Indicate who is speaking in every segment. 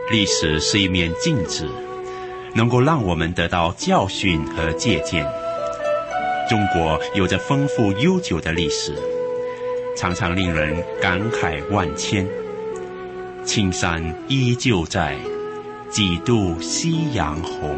Speaker 1: 历史是一面镜子，能够让我们得到教训和借鉴。中国有着丰富悠久的历史，常常令人感慨万千。青山依旧在，几度夕阳红。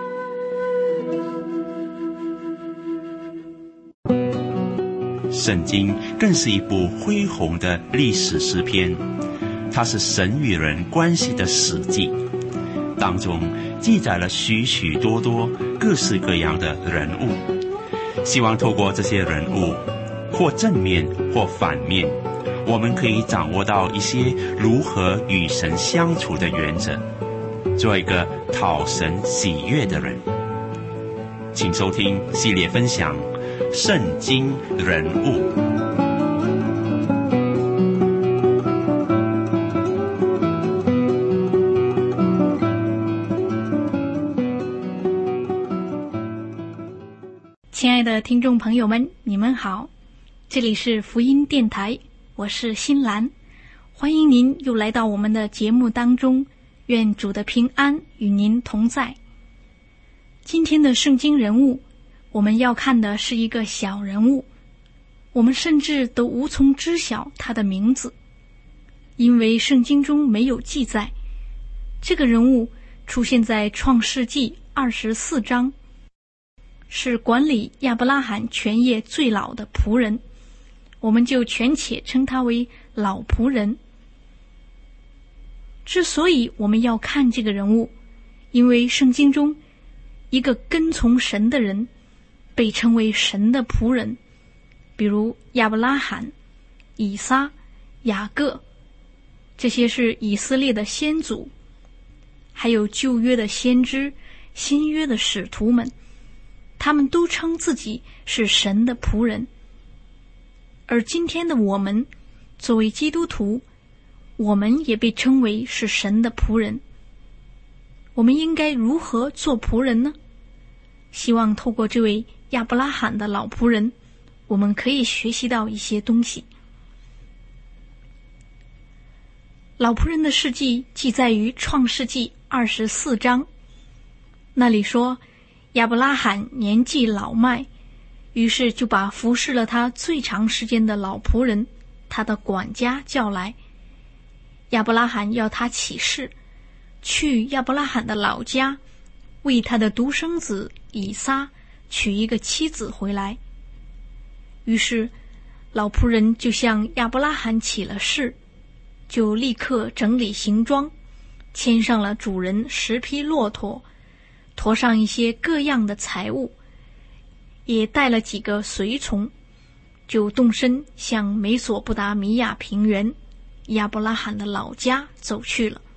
Speaker 1: 圣经更是一部恢宏的历史诗篇，它是神与人关系的史记，当中记载了许许多多各式各样的人物。希望透过这些人物，或正面或反面，我们可以掌握到一些如何与神相处的原则，做一个讨神喜悦的人。请收听系列分享《圣经人物》。
Speaker 2: 亲爱的听众朋友们，你们好，这里是福音电台，我是新兰，欢迎您又来到我们的节目当中，愿主的平安与您同在。今天的圣经人物，我们要看的是一个小人物，我们甚至都无从知晓他的名字，因为圣经中没有记载。这个人物出现在创世纪24章，是管理亚伯拉罕全业最老的仆人，我们就权且称他为老仆人。之所以我们要看这个人物，因为圣经中一个跟从神的人被称为神的仆人，比如亚伯拉罕、以撒、雅各，这些是以色列的先祖，还有旧约的先知、新约的使徒们，他们都称自己是神的仆人。而今天的我们作为基督徒，我们也被称为是神的仆人。我们应该如何做仆人呢？希望透过这位亚伯拉罕的老仆人，我们可以学习到一些东西。老仆人的事迹记载于创世纪24章，那里说亚伯拉罕年纪老迈，于是就把服侍了他最长时间的老仆人，他的管家叫来。亚伯拉罕要他起誓，去亚伯拉罕的老家，为他的独生子以撒娶一个妻子回来。于是老仆人就向亚伯拉罕起了誓，就立刻整理行装，牵上了主人10匹骆驼，驮上一些各样的财物，也带了几个随从，就动身向美索不达米亚平原亚伯拉罕的老家走去了。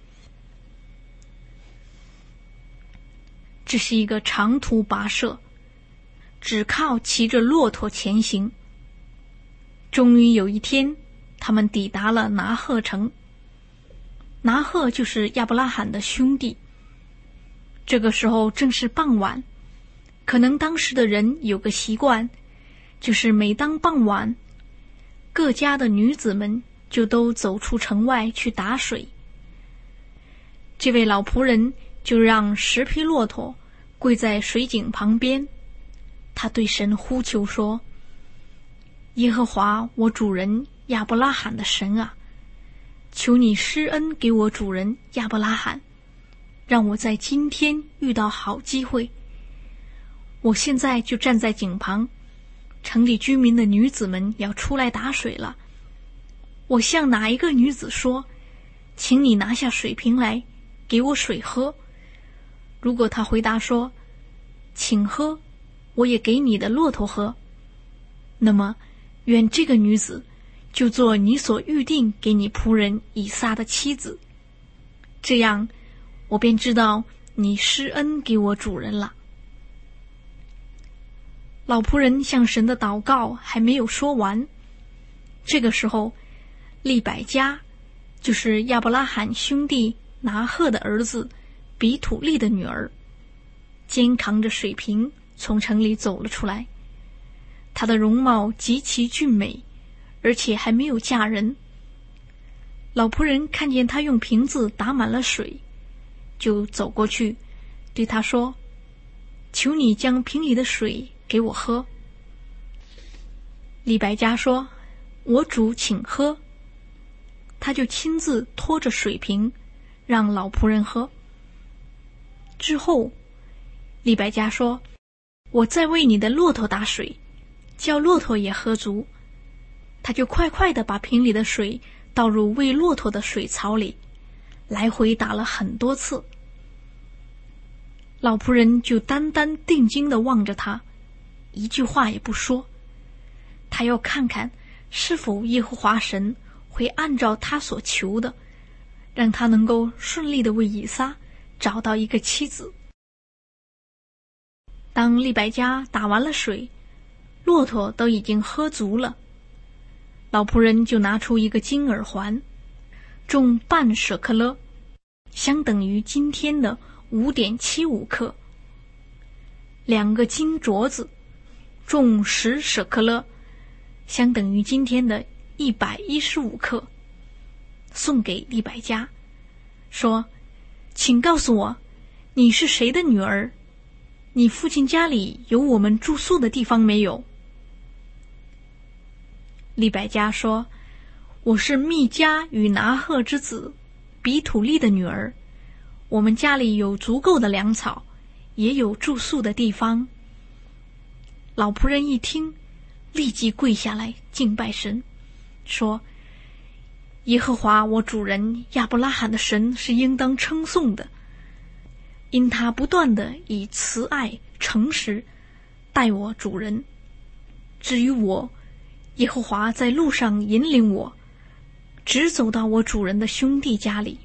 Speaker 2: 这是一个长途跋涉，只靠骑着骆驼前行。终于有一天，他们抵达了拿鹤城。拿鹤就是亚伯拉罕的兄弟。这个时候正是傍晚，可能当时的人有个习惯，就是每当傍晚，各家的女子们就都走出城外去打水。这位老仆人就让10匹骆驼跪在水井旁边，他对神呼求说：耶和华我主人亚伯拉罕的神啊，求你施恩给我主人亚伯拉罕，让我在今天遇到好机会。我现在就站在井旁，城里居民的女子们要出来打水了。我向哪一个女子说，请你拿下水瓶来给我水喝，如果她回答说，请喝，我也给你的骆驼喝，那么愿这个女子就做你所预定给你仆人以撒的妻子，这样我便知道你施恩给我主人了。老仆人向神的祷告还没有说完，这个时候利百加，就是亚伯拉罕兄弟拿鹤的儿子比土利的女儿，肩扛着水瓶从城里走了出来。她的容貌极其俊美，而且还没有嫁人。老仆人看见她用瓶子打满了水， 就走过去，对他说：“求你将瓶里的水给我喝。”利百加说：“我主请喝。”他就亲自拖着水瓶让老仆人喝。之后利百加说：“我再为你的骆驼打水，叫骆驼也喝足。”他就快快地把瓶里的水倒入喂骆驼的水槽里，来回打了很多次。老仆人就单单定睛地望着他，一句话也不说。他要看看是否耶和华神会按照他所求的，让他能够顺利地为以撒找到一个妻子。当利百加打完了水，骆驼都已经喝足了，老仆人就拿出一个金耳环，重半舍克勒，相等于今天的5.75克；2个金镯子，重10舍克勒，相等于今天的115克，送给利百加，说：“请告诉我，你是谁的女儿？你父亲家里有我们住宿的地方没有？”利百加说：“我是密迦与拿鹤之子比土利的女儿，我们家里有足够的粮草，也有住宿的地方。”老仆人一听，立即跪下来敬拜神，说：“耶和华我主人亚伯拉罕的神是应当称颂的，因他不断地以慈爱诚实待我主人。至于我，耶和华在路上引领我，直走到我主人的兄弟家里。”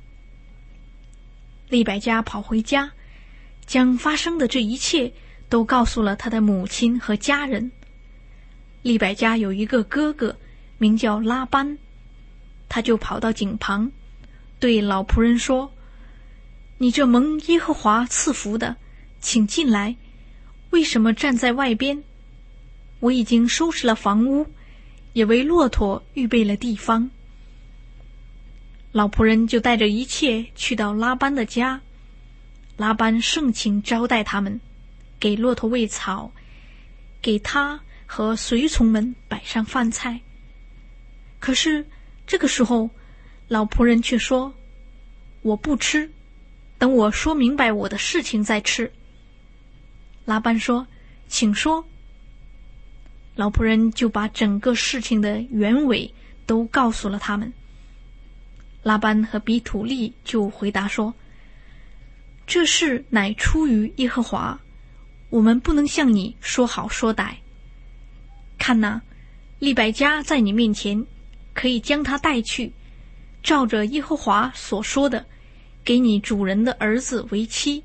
Speaker 2: 利百加跑回家，将发生的这一切都告诉了他的母亲和家人。利百加有一个哥哥名叫拉班，他就跑到井旁，对老仆人说：“你这蒙耶和华赐福的，请进来，为什么站在外边？我已经收拾了房屋，也为骆驼预备了地方。”老仆人就带着一切去到拉班的家，拉班盛情招待他们，给骆驼喂草，给他和随从们摆上饭菜。可是这个时候，老仆人却说：“我不吃，等我说明白我的事情再吃。”拉班说：“请说。”老仆人就把整个事情的原委都告诉了他们。拉班和比土利就回答说：“这事乃出于耶和华，我们不能向你说好说歹。看哪，利百加在你面前，可以将他带去，照着耶和华所说的，给你主人的儿子为妻。”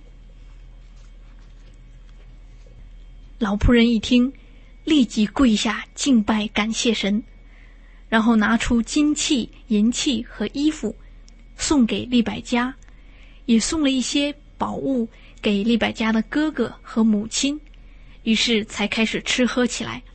Speaker 2: 老仆人一听，立即跪下敬拜感谢神，然后拿出金器、银器和衣服送给利百加，也送了一些宝物给利百加的哥哥和母亲，于是才开始吃喝起来。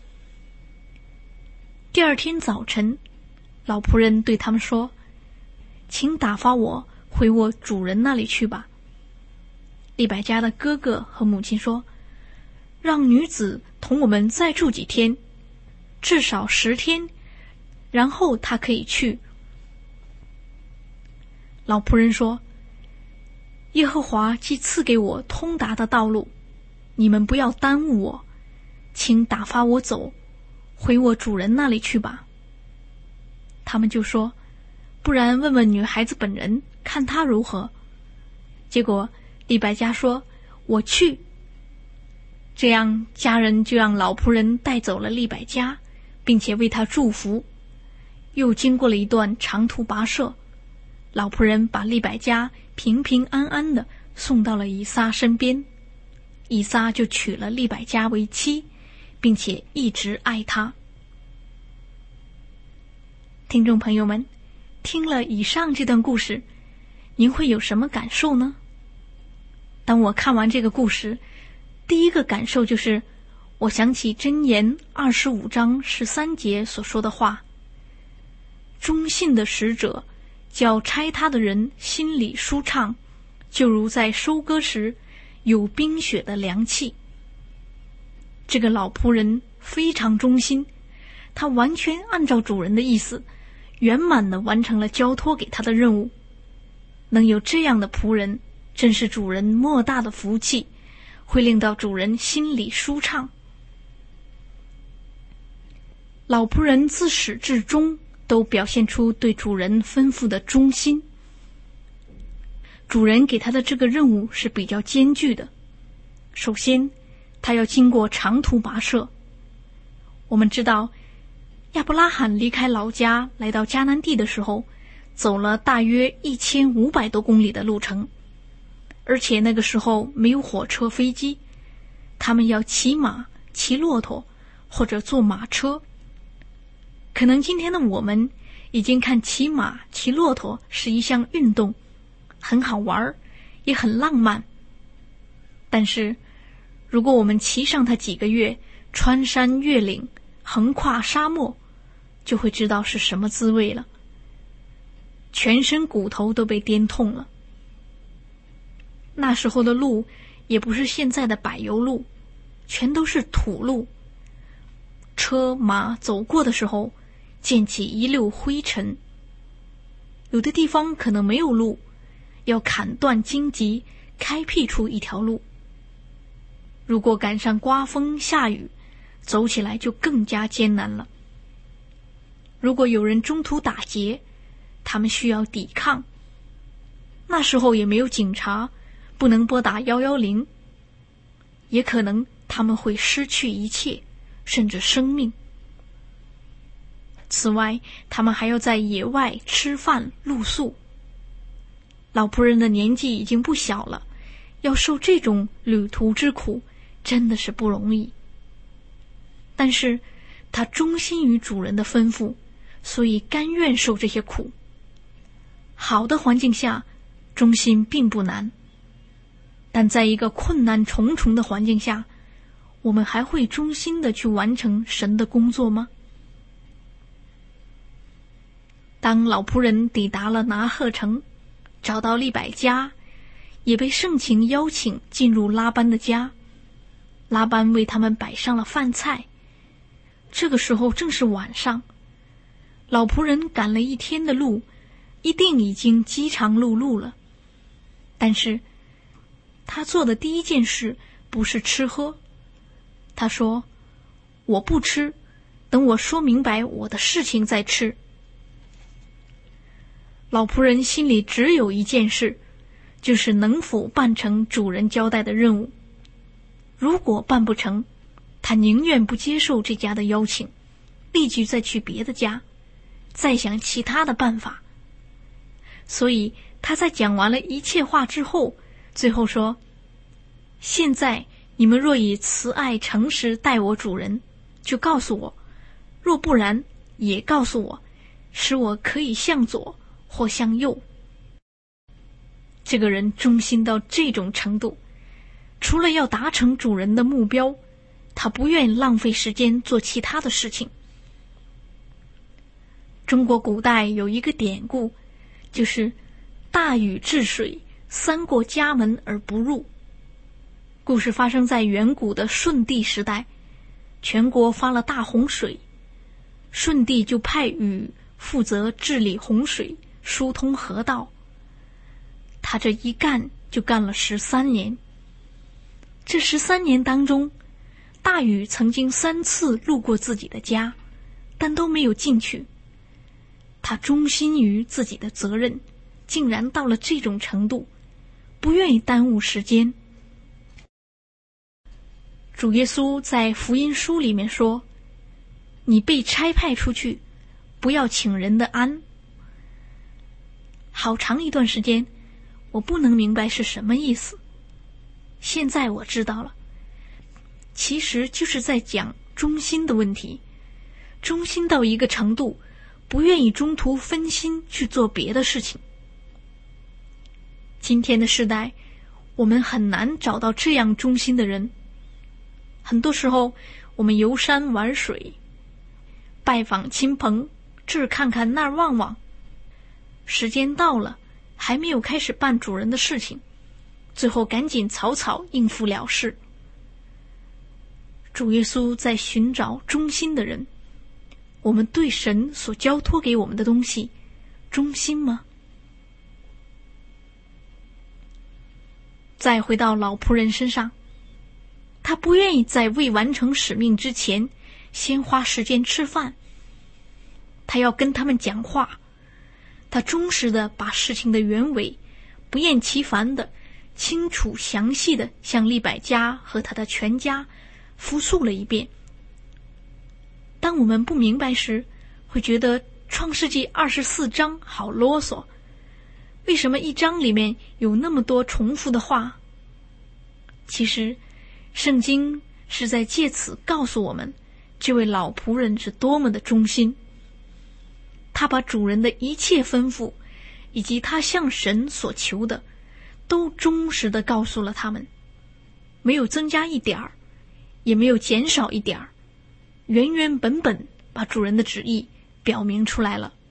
Speaker 2: 第二天早晨，老仆人对他们说：“请打发我回我主人那里去吧。”利百加的哥哥和母亲说：“让女子同我们再住几天，至少10天，然后她可以去。”老仆人说：“耶和华既赐给我通达的道路，你们不要耽误我，请打发我走，回我主人那里去吧。”他们就说：“不然问问女孩子本人，看她如何。”结果利百加说：“我去。”这样家人就让老仆人带走了利百加，并且为他祝福。又经过了一段长途跋涉，老仆人把利百加平平安安地送到了以撒身边，以撒就娶了利百加为妻，并且一直爱她。听众朋友们，听了以上这段故事，您会有什么感受呢？当我看完这个故事，第一个感受就是，我想起箴言25章13节所说的话：“忠信的使者叫差他的人心里舒畅， 就如在收割时有冰雪的凉气。这个老仆人非常忠心，他完全按照主人的意思，圆满地完成了交托给他的任务。能有这样的仆人，真是主人莫大的福气，会令到主人心里舒畅。老仆人自始至终都表现出对主人吩咐的忠心。主人给他的这个任务是比较艰巨的。首先，他要经过长途跋涉。我们知道，亚伯拉罕离开老家来到迦南地的时候，走了大约1500多公里的路程，而且那个时候没有火车、飞机，他们要骑马、骑骆驼或者坐马车。可能今天的我们已经看骑马、骑骆驼是一项运动，很好玩，也很浪漫。但是如果我们骑上它几个月，穿山越岭，横跨沙漠，就会知道是什么滋味了。全身骨头都被颠痛了。那时候的路也不是现在的柏油路，全都是土路。车马走过的时候，溅起一溜灰尘。有的地方可能没有路，要砍断荆棘，开辟出一条路。如果赶上刮风下雨，走起来就更加艰难了。如果有人中途打劫，他们需要抵抗。那时候也没有警察，不能拨打110，也可能他们会失去一切，甚至生命。此外，他们还要在野外吃饭露宿。老仆人的年纪已经不小了，要受这种旅途之苦，真的是不容易。但是他忠心于主人的吩咐，所以甘愿受这些苦。好的环境下，忠心并不难，但在一个困难重重的环境下，我们还会忠心地去完成神的工作吗？当老仆人抵达了拿鹤城，找到利百加，也被盛情邀请进入拉班的家。拉班为他们摆上了饭菜。这个时候正是晚上，老仆人赶了一天的路，一定已经饥肠辘辘了。但是他做的第一件事不是吃喝，他说：“我不吃，等我说明白我的事情再吃。”老仆人心里只有一件事，就是能否办成主人交代的任务。如果办不成，他宁愿不接受这家的邀请，立即再去别的家，再想其他的办法。所以他在讲完了一切话之后，最后说：“现在你们若以慈爱诚实待我主人，就告诉我；若不然，也告诉我，使我可以向左或向右。”这个人忠心到这种程度，除了要达成主人的目标，他不愿意浪费时间做其他的事情。中国古代有一个典故，就是大禹治水，三过家门而不入。故事发生在远古的舜帝时代，全国发了大洪水，舜帝就派禹负责治理洪水，疏通河道。他这一干就干了13年。这13年当中，大禹曾经3次路过自己的家，但都没有进去。他忠心于自己的责任，竟然到了这种程度，不愿意耽误时间。主耶稣在福音书里面说：“你被差派出去，不要请人的安。”好长一段时间，我不能明白是什么意思。现在我知道了，其实就是在讲忠心的问题。忠心到一个程度，不愿意中途分心去做别的事情。今天的时代，我们很难找到这样忠心的人。很多时候，我们游山玩水，拜访亲朋，这儿看看那儿望望，时间到了，还没有开始办主人的事情， 最后赶紧草草应付了事。主耶稣在寻找忠心的人，我们对神所交托给我们的东西忠心吗？再回到老仆人身上，他不愿意在未完成使命之前先花时间吃饭，他要跟他们讲话，他忠实地把事情的原委不厌其烦地清楚详细地向利百加和他的全家复述了一遍。当我们不明白时，会觉得创世纪24章好啰嗦，为什么一章里面有那么多重复的话？其实圣经是在借此告诉我们，这位老仆人是多么的忠心。他把主人的一切吩咐以及他向神所求的都忠实地告诉了他们，没有增加一点儿，也没有减少一点儿，原原本本把主人的旨意表明出来了。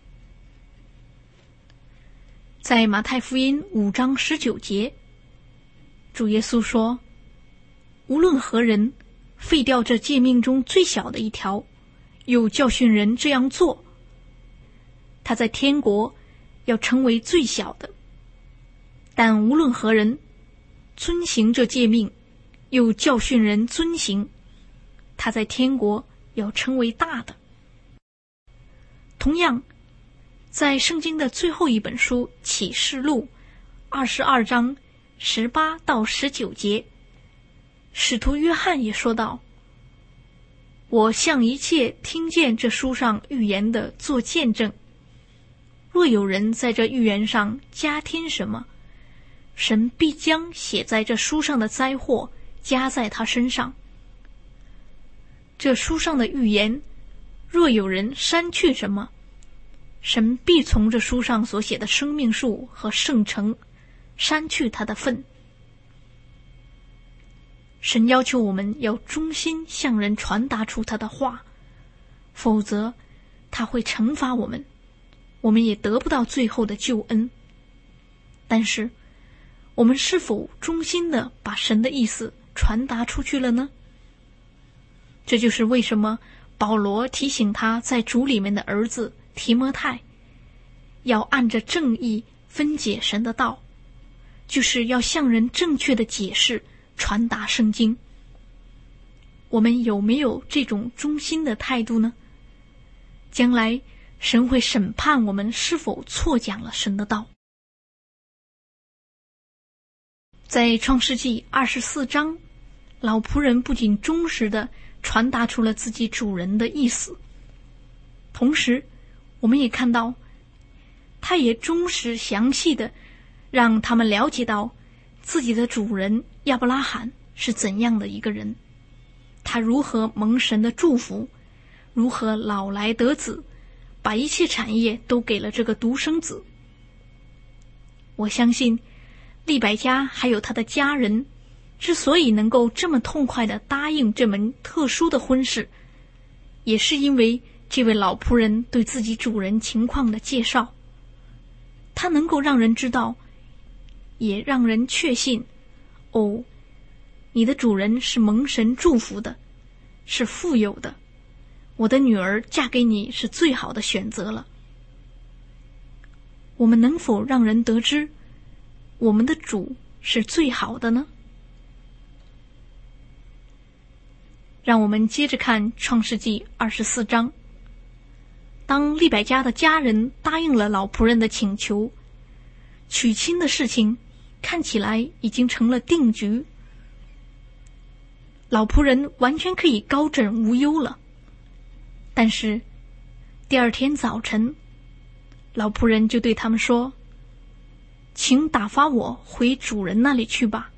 Speaker 2: 在马太福音5章19节，主耶稣说，无论何人废掉这诫命中最小的一条，又教训人这样做，他在天国要成为最小的；但无论何人遵行这诫命，又教训人遵行，他在天国要成为大的。同样，在圣经的最后一本书启示录22章18到19节，使徒约翰也说道，我向一切听见这书上预言的做见证，若有人在这预言上加添什么，神必将写在这书上的灾祸加在他身上。这书上的预言，若有人删去什么，神必从这书上所写的生命树和圣城删去他的份。神要求我们要忠心向人传达出他的话，否则他会惩罚我们，我们也得不到最后的救恩。但是我们是否忠心地把神的意思传达出去了呢？这就是为什么保罗提醒他在主里面的儿子提摩太，要按着正义分解神的道，就是要向人正确的解释传达圣经。我们有没有这种忠心的态度呢？将来神会审判我们是否错讲了神的道。在创世纪24章，老仆人不仅忠实地传达出了自己主人的意思，同时我们也看到他也忠实详细地让他们了解到自己的主人亚伯拉罕是怎样的一个人，他如何蒙神的祝福，如何老来得子，把一切产业都给了这个独生子。我相信利百加还有他的家人之所以能够这么痛快地答应这门特殊的婚事，也是因为这位老仆人对自己主人情况的介绍。他能够让人知道，也让人确信，哦，你的主人是蒙神祝福的，是富有的，我的女儿嫁给你是最好的选择了。我们能否让人得知我们的主是最好的呢？让我们接着看创世纪24章。当利百加的家人答应了老仆人的请求，娶亲的事情看起来已经成了定局，老仆人完全可以高枕无忧了。但是第二天早晨，老仆人就对他们说，请打发我回主人那里去吧。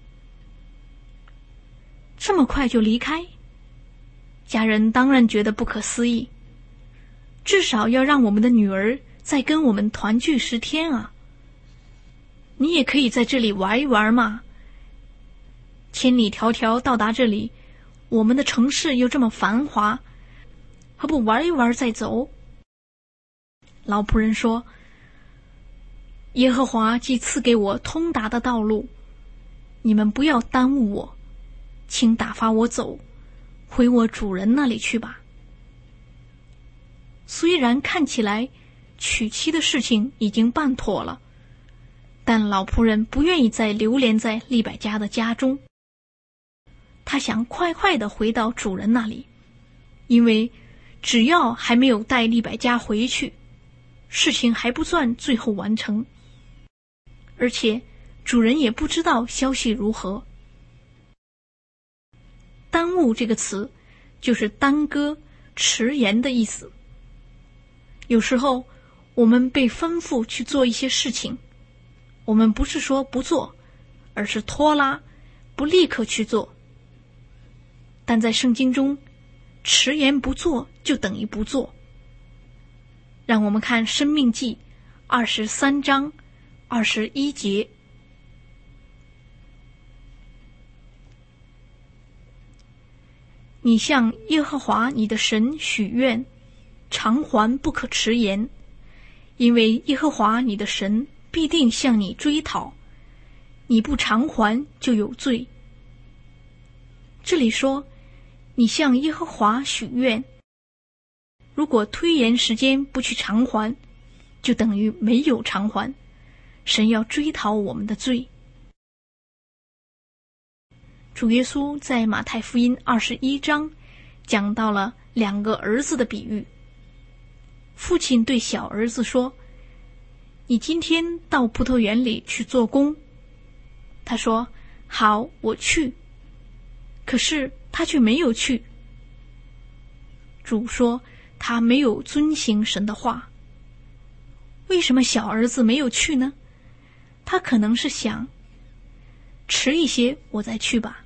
Speaker 2: 这么快就离开？家人当然觉得不可思议，至少要让我们的女儿再跟我们团聚10天啊！你也可以在这里玩一玩嘛，千里迢迢到达这里，我们的城市又这么繁华，何不玩一玩再走？老仆人说，耶和华既赐给我通达的道路， 你们不要耽误我，请打发我走，回我主人那里去吧。虽然看起来娶妻的事情已经办妥了，但老仆人不愿意再流连在利百加的家中，他想快快地回到主人那里，因为只要还没有带利百加回去，事情还不算最后完成，而且主人也不知道消息如何。耽误这个词就是耽搁、迟延的意思。有时候我们被吩咐去做一些事情，我们不是说不做，而是拖拉，不立刻去做。但在圣经中，迟延不做就等于不做。让我们看申命记23章21节。你向耶和华你的神许愿，偿还不可迟延，因为耶和华你的神必定向你追讨，你不偿还就有罪。这里说你向耶和华许愿，如果推延时间不去偿还，就等于没有偿还，神要追讨我们的罪。主耶稣在马太福音21章讲到了2个儿子的比喻。父亲对小儿子说，你今天到葡萄园里去做工。他说，好，我去。可是他却没有去。主说，他没有遵行神的话。为什么小儿子没有去呢？他可能是想，迟一些我再去吧。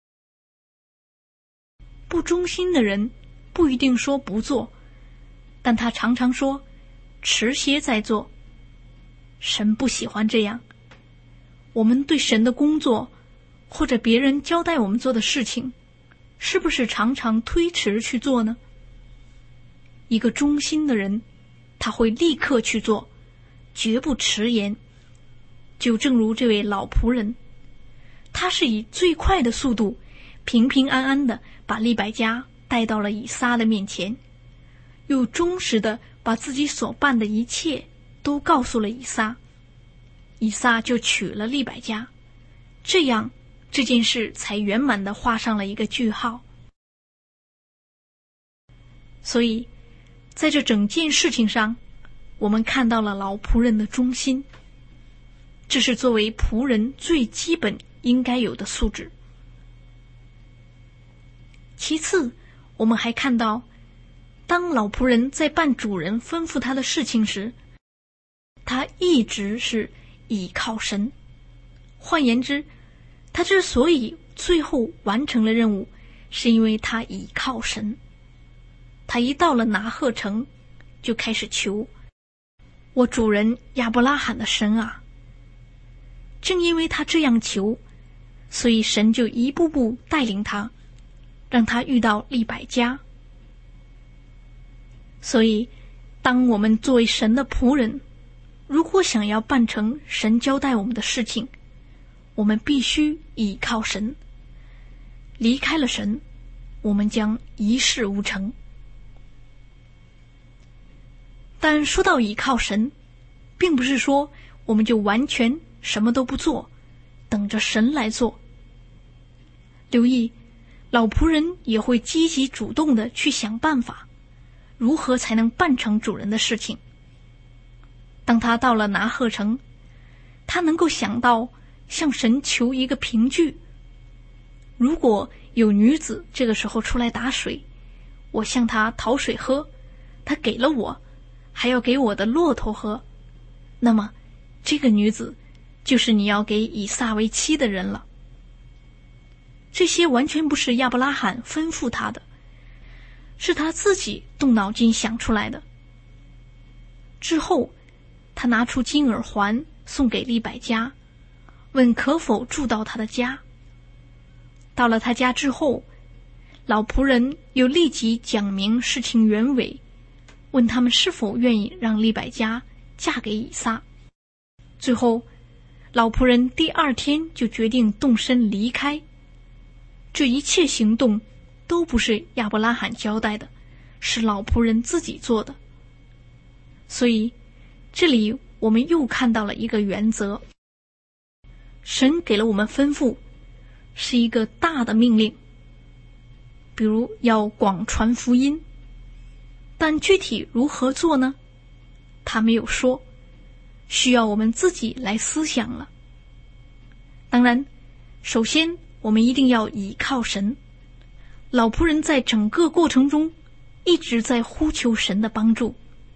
Speaker 2: 不忠心的人不一定说不做，但他常常说迟些再做。神不喜欢这样。我们对神的工作或者别人交代我们做的事情，是不是常常推迟去做呢？一个忠心的人，他会立刻去做，绝不迟延。就正如这位老仆人，他是以最快的速度平平安安地把利百加带到了以撒的面前，又忠实地把自己所办的一切都告诉了以撒。以撒就娶了利百加，这样这件事才圆满地画上了一个句号。所以在这整件事情上，我们看到了老仆人的忠心，这是作为仆人最基本应该有的素质。其次，我们还看到，当老仆人在办主人吩咐他的事情时，他一直是倚靠神。换言之，他之所以最后完成了任务，是因为他倚靠神。他一到了拿鹤城，就开始求，我主人亚伯拉罕的神啊。正因为他这样求，所以神就一步步带领他，让他遇到利百加。所以当我们作为神的仆人，如果想要办成神交代我们的事情，我们必须倚靠神。离开了神，我们将一事无成。但说到倚靠神，并不是说我们就完全什么都不做，等着神来做。留意，老仆人也会积极主动地去想办法，如何才能办成主人的事情。当他到了拿鹤城，他能够想到向神求一个凭据。如果有女子这个时候出来打水，我向她讨水喝，她给了我，还要给我的骆驼喝，那么这个女子就是你要给以撒为妻的人了。这些完全不是亚伯拉罕吩咐他的，是他自己动脑筋想出来的。之后他拿出金耳环送给利百加，问可否住到他的家。到了他家之后，老仆人又立即讲明事情原委，问他们是否愿意让利百加嫁给以撒。最后老仆人第二天就决定动身离开。这一切行动都不是亚伯拉罕交代的，是老仆人自己做的。所以这里我们又看到了一个原则，神给了我们吩咐，是一个大的命令，比如要广传福音，但具体如何做呢？他没有说，需要我们自己来思想了。当然，首先我们一定要倚靠神。老仆人在整个过程中一直在呼求神的帮助，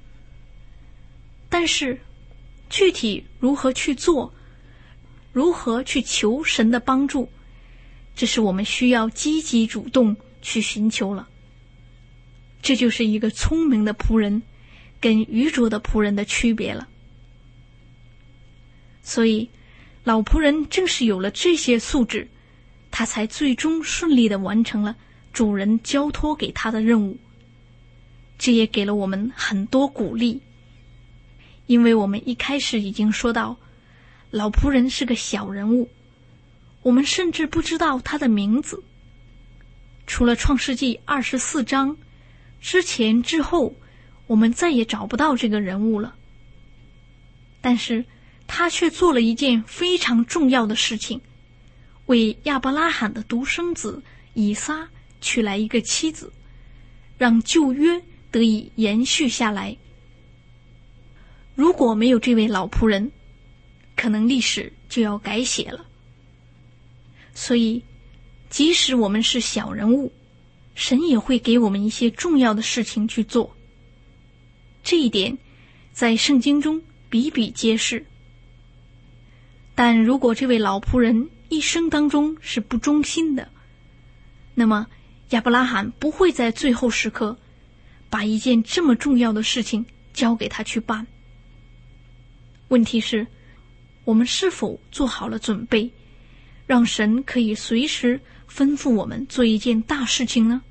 Speaker 2: 但是具体如何去做，如何去求神的帮助，这是我们需要积极主动去寻求了。这就是一个聪明的仆人跟愚拙的仆人的区别了。所以老仆人正是有了这些素质，他才最终顺利地完成了主人交托给他的任务。这也给了我们很多鼓励，因为我们一开始已经说到，老仆人是个小人物，我们甚至不知道他的名字。除了创世纪24章之前之后，我们再也找不到这个人物了。但是他却做了一件非常重要的事情，为亚伯拉罕的独生子以撒娶来一个妻子，让旧约得以延续下来。如果没有这位老仆人，可能历史就要改写了。所以即使我们是小人物，神也会给我们一些重要的事情去做。这一点在圣经中比比皆是。但如果这位老仆人一生当中是不忠心的，那么亚伯拉罕不会在最后时刻把一件这么重要的事情交给他去办。问题是，我们是否做好了准备，让神可以随时吩咐我们做一件大事情呢？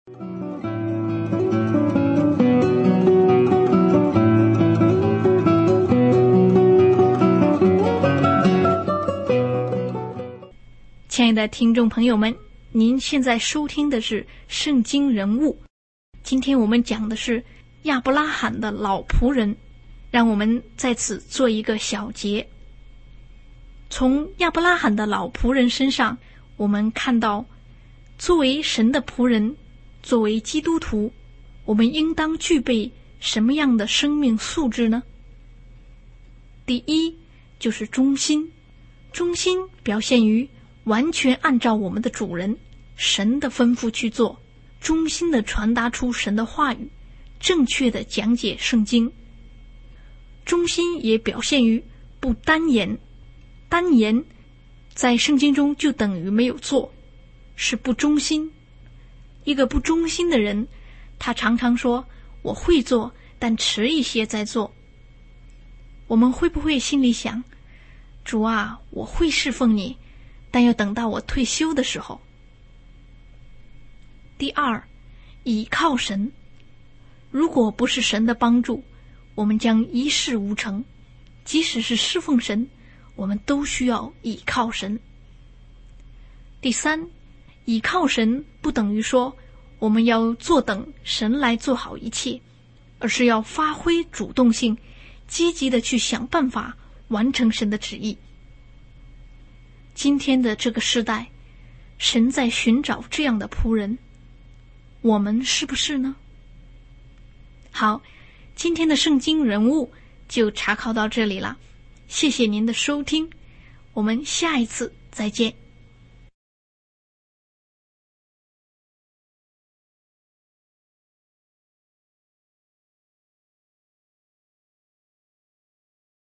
Speaker 2: 亲爱的听众朋友们，您现在收听的是圣经人物。今天我们讲的是亚伯拉罕的老仆人，让我们在此做一个小结。从亚伯拉罕的老仆人身上，我们看到作为神的仆人，作为基督徒，我们应当具备什么样的生命素质呢？第一，就是忠心。忠心表现于完全按照我们的主人神的吩咐去做，忠心地传达出神的话语，正确地讲解圣经。忠心也表现于不单言，单言在圣经中就等于没有做，是不忠心。一个不忠心的人，他常常说我会做，但迟一些再做。我们会不会心里想，主啊，我会侍奉你，但要等到我退休的时候。第二，倚靠神。如果不是神的帮助，我们将一事无成。即使是侍奉神，我们都需要倚靠神。第三，倚靠神不等于说我们要坐等神来做好一切，而是要发挥主动性，积极地去想办法完成神的旨意。今天的这个时代，神在寻找这样的仆人，我们是不是呢？好，今天的圣经人物就查考到这里了，谢谢您的收听，我们下一次再见。